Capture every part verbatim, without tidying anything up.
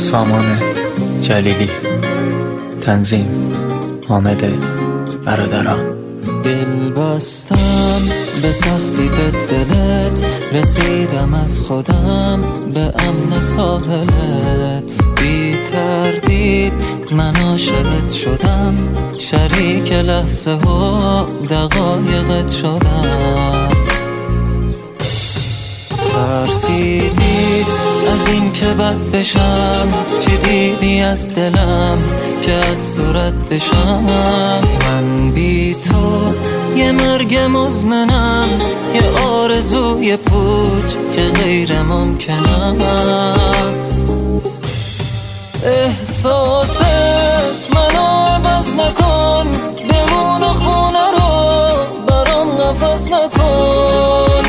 سامان جلیلی، تنظیم حامد برادران. دل بستم به سختی به دلت، رسیدم از خودم به امن ساحلت. بی تردید من عاشقت شدم، شریک لحظه ها دقایقت شدم. ترسیدی از این که بد بشم، چی دیدی از دلم که از صورت بشم؟ من بی تو یه مرگ مزمنم، یه آرزوی پوچ که غیر ممکنم. احساس منو عوض نکن، بمون خونه رو برام نفس نکن.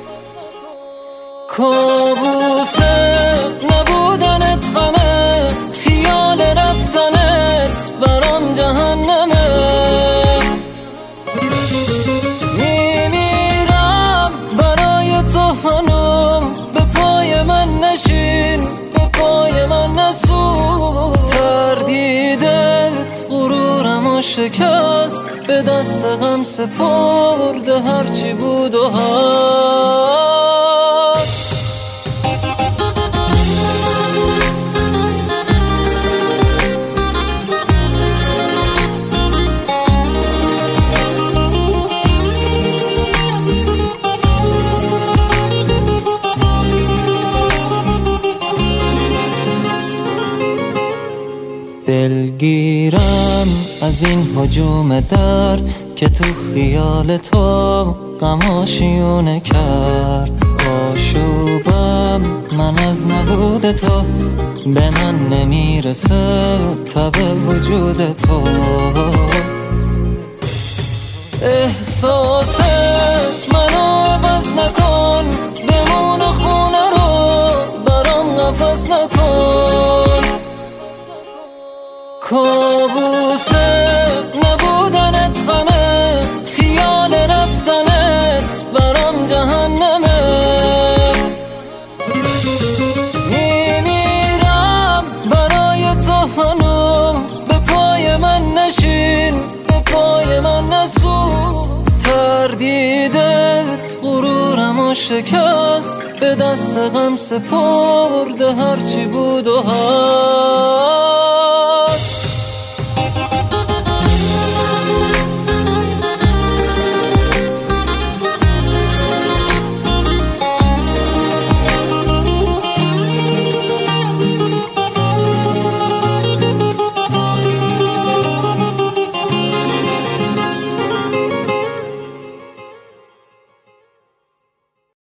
کابوس نبودنت غمه، خیال رفتنت برام جهنمه. میمیرم برای تو هنوز، به پای من نشین، به پای من نسوز. تردیدت غرورمو شکست، به دست غم سپرده هرچی بود و هست. دلگیرم از این هجوم درد که تو خیال تو غماشیونه کرد. آشوبم من از نبود تو، به من نمیرسه تب وجود تو. احساس منو عوض نکن، بمون خونه رو برام نفس نکن. کابوس نبودنت غمه، خیال رفتنت برام جهنمه. میمیرم برای تو هنوز، به پای من نشین، به پای من نسوز. تردیدت غرورمو شکست، به دست غم سپرده هرچی بود و هست.